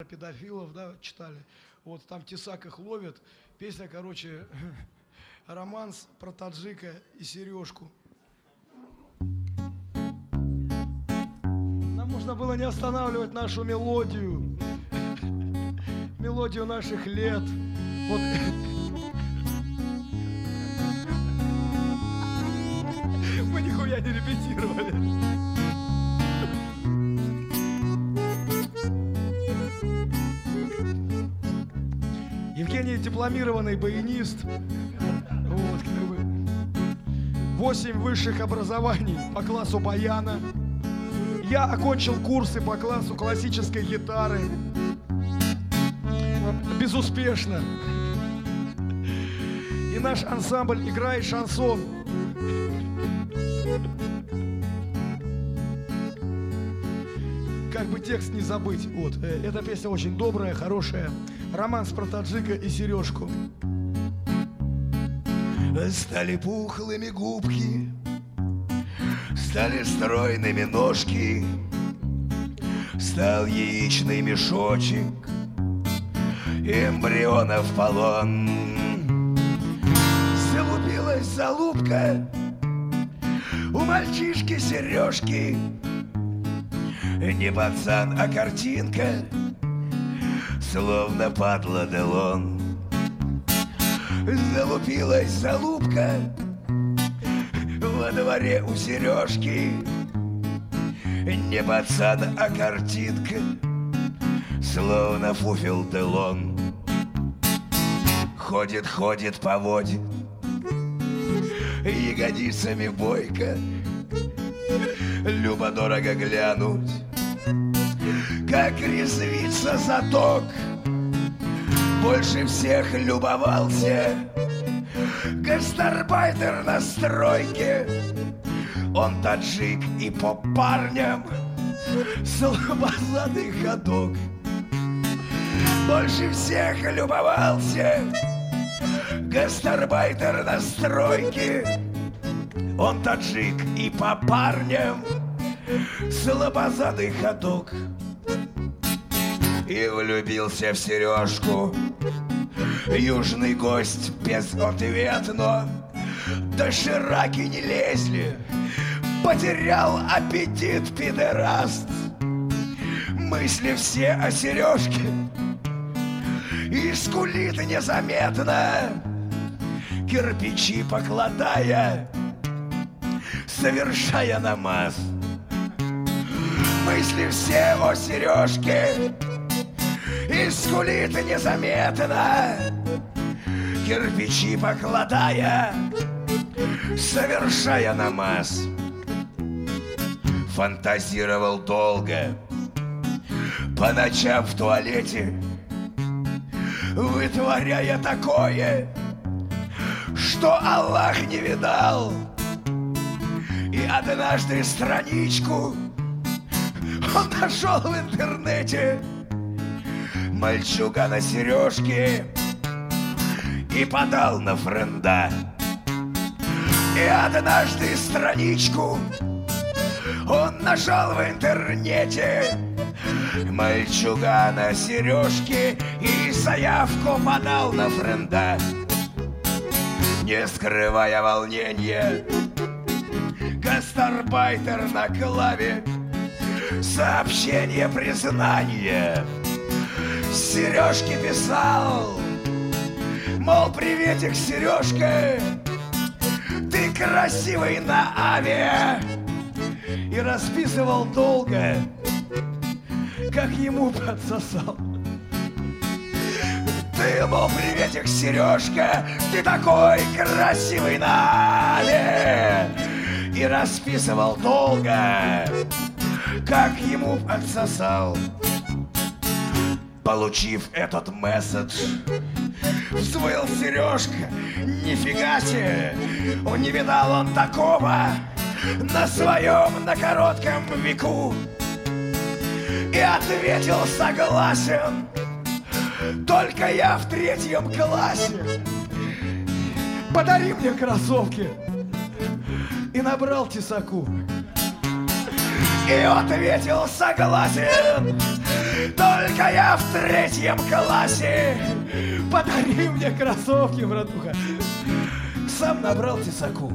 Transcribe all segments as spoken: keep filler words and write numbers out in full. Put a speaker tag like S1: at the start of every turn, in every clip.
S1: Педофилов, да, читали. Вот там Тесак их ловит. Песня, короче, романс про таджика и сережку. Нам нужно было не останавливать нашу мелодию. Мелодию наших лет. Вот. Мы нихуя не репетировали. Евгений дипломированный баянист. Вот, как бы. Восемь высших образований по классу баяна. Я окончил курсы по классу классической гитары. Безуспешно. И наш ансамбль играет шансон. Как бы текст не забыть. Вот. Эта песня очень добрая, хорошая. Романс про таджика и сережку.
S2: Стали пухлыми губки, стали стройными ножки, стал яичный мешочек, эмбрионов полон. Залупилась залупка у мальчишки сережки. Не пацан, а картинка, словно под ладелон. Залупилась залупка во дворе у сережки. Не пацан, а картинка, словно фуфел делон. Ходит, ходит по воде, ягодицами бойко. Любо-дорого глянуть, как резвится заток. Больше всех любовался гастарбайтер на стройке. Он таджик и по парням слабозадый ходок. Больше всех любовался гастарбайтер на стройке. Он таджик и по парням слабозадый ходок. И влюбился в сережку южный гость безответно. Дошираки не лезли, потерял аппетит пидораст. Мысли все о сережке и скулит незаметно, кирпичи покладая, совершая намаз. Мысли все о сережке и скулит незаметно, кирпичи покладая, совершая намаз. Фантазировал долго, по ночам в туалете, вытворяя такое, что Аллах не видал. И однажды страничку он нашел в интернете мальчуга на сережке и подал на френда. И однажды страничку он нашел в интернете мальчуга на сережке и заявку подал на френда. Не скрывая волнения, гастарбайтер на клаве сообщение признания сережке писал, мол, приветик, сережка, ты красивый на авиа. И расписывал долго, как ему подсосал. Ты, мол, приветик, сережка, ты такой красивый на авиа. И расписывал долго, как ему отсосал. Получив этот месседж, взвыл сережка, нифига себе, он не видал он такого на своем, на коротком веку. И ответил согласен, только я в третьем классе.
S1: Подари мне кроссовки. И набрал тесаку.
S2: И ответил согласен, Только я в третьем классе.
S1: Подари мне кроссовки, братуха. Сам набрал тесаку.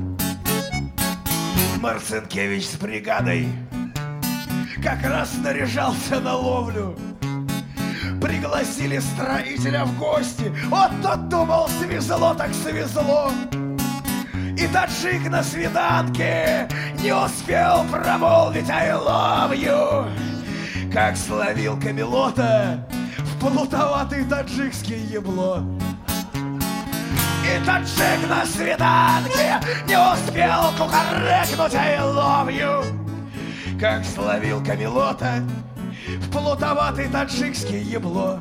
S2: Марцинкевич с бригадой как раз снаряжался на ловлю. Пригласили строителя в гости. Вот тот думал, свезло так свезло. И таджик на свиданке не успел промолвить I love you, как словил камелота в плутоватый таджикский ебло. И таджик на свиданке не успел кукарекнуть I love you, как словил камелота в плутоватый таджикский ебло.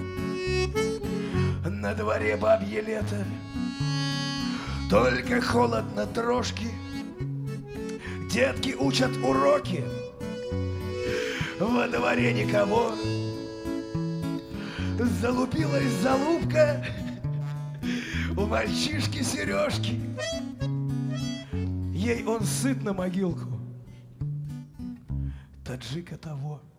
S2: На дворе бабье лето, только холодно трошки. Детки учат уроки, во дворе никого. Залупилась залупка у мальчишки Сережки.
S1: Ей он сыт на могилку, таджика того.